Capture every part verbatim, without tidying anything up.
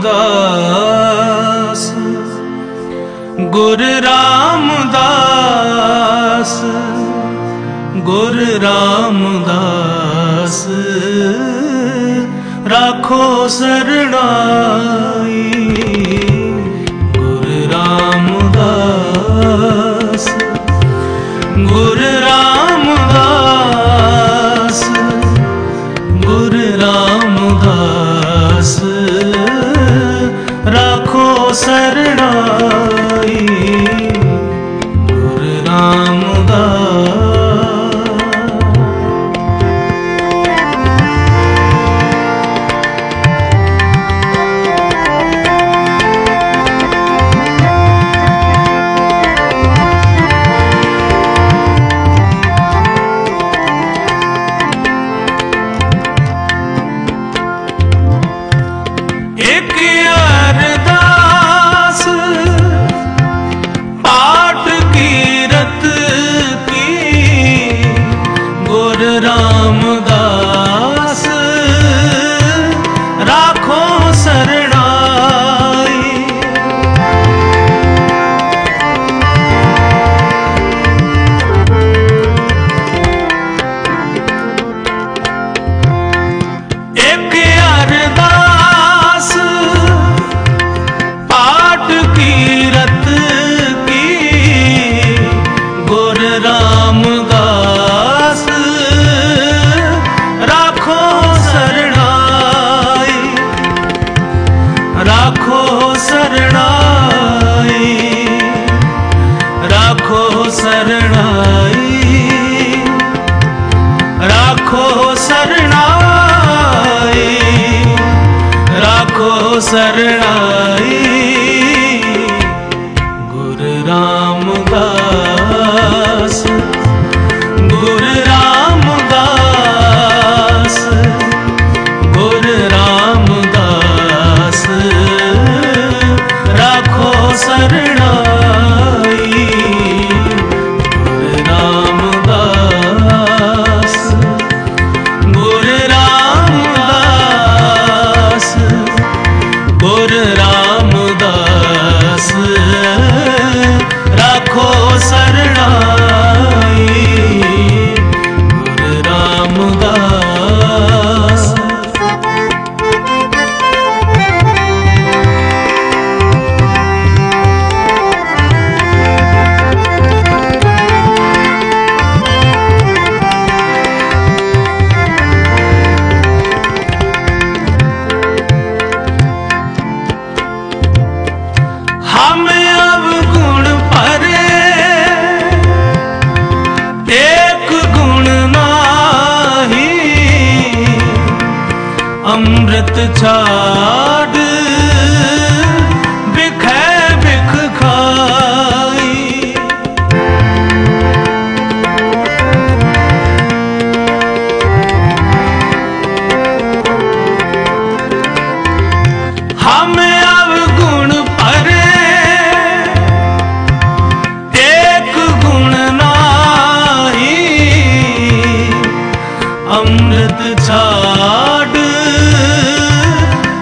रामदास गुरु रामदास गुरु रामदास राखो सरणाई। गुरु रामदास गुरु रामदास गुरु रामदास राखो सरणाई। गुरु रामदास रामदास राखो सरणाई। एक अरदास पाठ कीरत की गुरु रामदास राखो सरणाई। राखो सरणाई राखो सरणाई राखो सरणाई राखो सरणाई। गुरु रामदास गुरु रामदास गुरु रामदास राखो सरणाई। गुरु रामदास गुरु रामदास गुरु रामदास राखो सरणाई। गुरु रामदास हम अवगुण परे एक गुण नाही। अमृत छाड़ बिखै बिख खाई। हम अवगुण परे एक गुण नाही। अमृत छाड़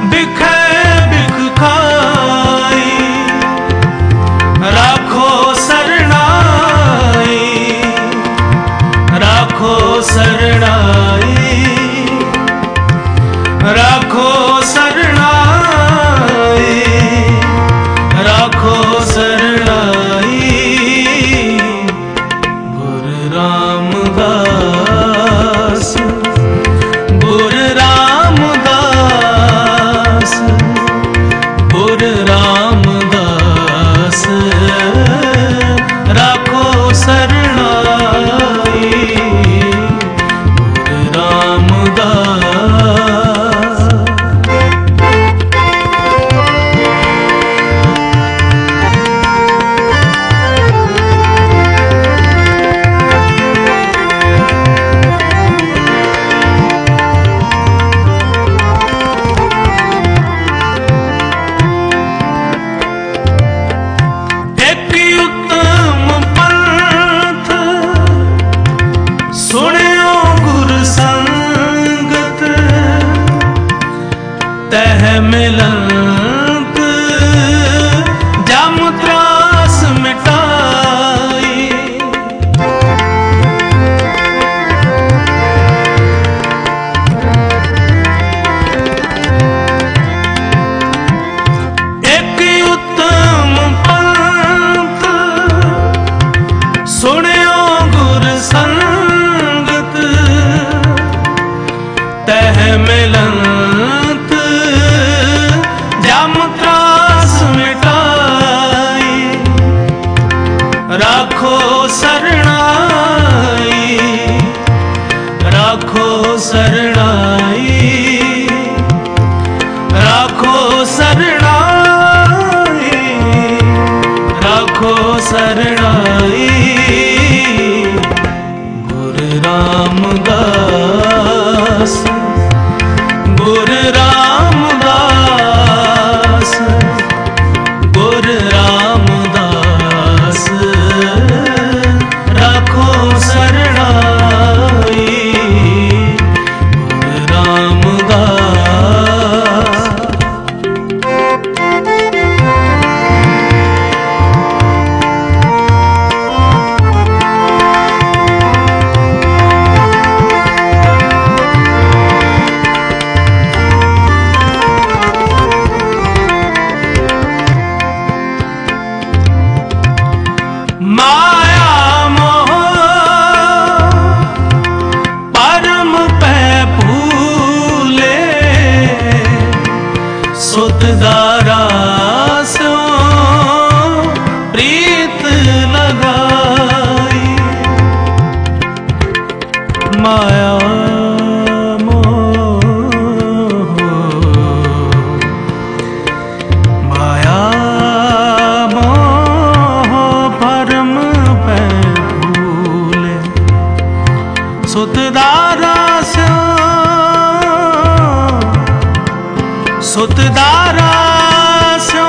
राखो शरणाई, राखो शरणाई, राखो शरणाई, राखो शरणाई। गुरु रामदास, गुरु रामदास, गुरु रामदास, राखो शरणाई, गुरु रामदास। माया मोह परम पै फूले, सुत दारा सो प्रीत लगाई। माया सुत दारा स्यो, सुत दारा स्यो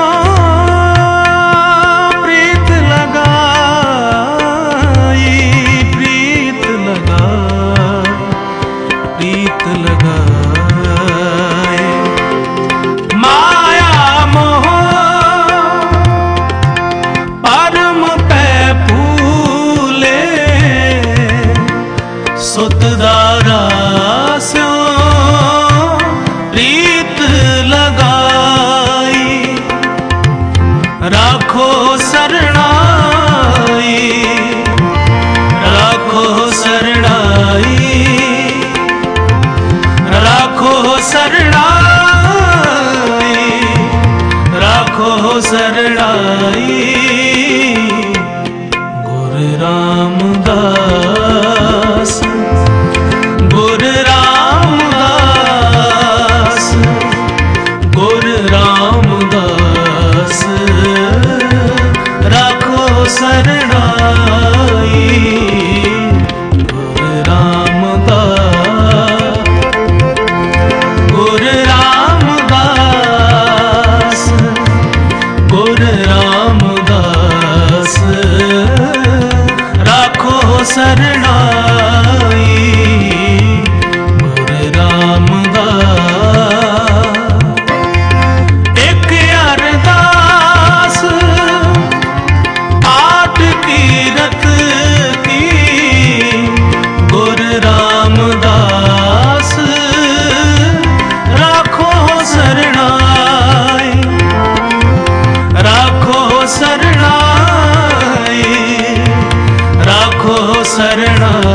प्रीत लगाई, प्रीत लगा, प्रीत लगाए। माया मोह परम पै फूले, सुत दारा स्यो प्रीत लगाई। राखो शरणाई, राखो शरणाई, राखो शरणाई, राखो शरणाई। गुरु रामदास, गुरु रामदास, गुरु रामदास, राखो शरणाई, गुरु रामदास, गुरु रामदास, गुरु रामदास, राखो शरणाई, गुरु रामदास। एक अरदास आठ कीरत की, गुरु रामदास, राखो शरणाई, राखो शरणाई, राखो शरणाई।